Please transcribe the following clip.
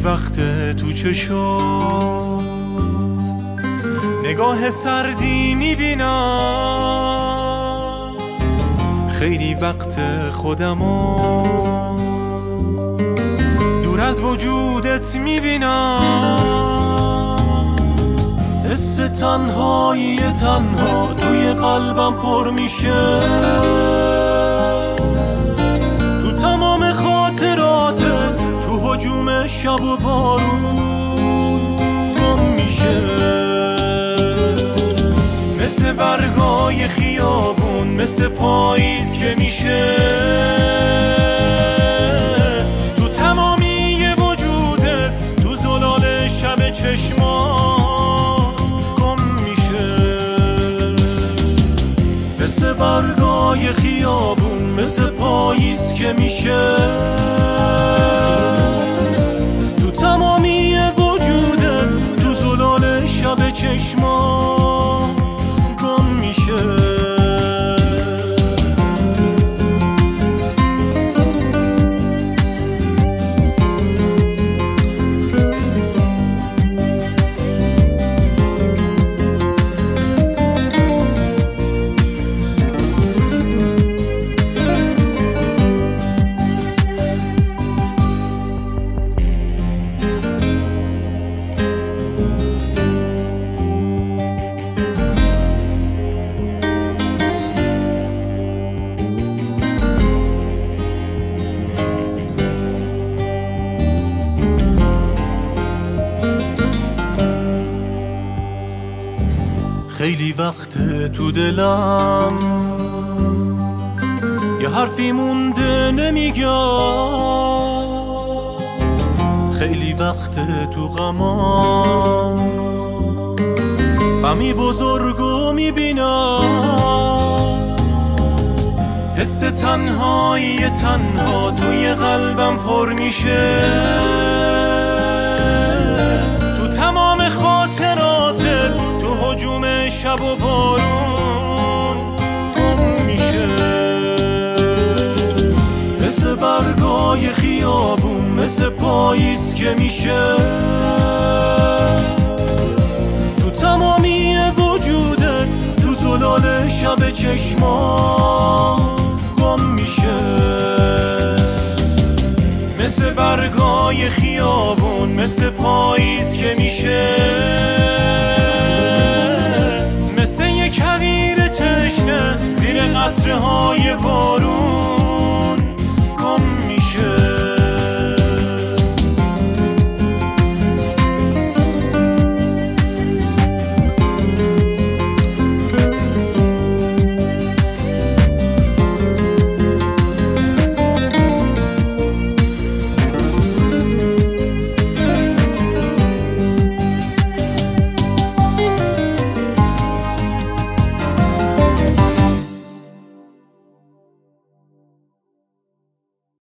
وقت تو چشات نگاه سردی میبینم، خیلی وقت خودمو دور از وجودت میبینم. حس تنهایی تنها توی قلبم پر میشه، تو تمام خاطراتت تو هجوم شب و بارون گم میشه. مثل برگای خیابون، مثل پاییز که میشه، تو تمامی وجودت تو زلال شب چشمات گم میشه. مثل برگای خیابون، مثل پاییز که میشه، تو تمامی وجودت تو زلال شب چشمات گم میشه. خیلی وقت تو دلم یه حرفی مونده نمیگم، خیلی وقت تو غمام غمی بزرگو میبینم. حس تنهایی تنها توی قلبم پر میشه، تو تمام خاطراتت تو هجوم شب و بارون گم میشه. مثل برگای خیابون، مثل پاییز که میشه، تو تمامی وجودت تو زلال شب چشما گم میشه. مثل برگای خیابون، مثل پاییز که میشه،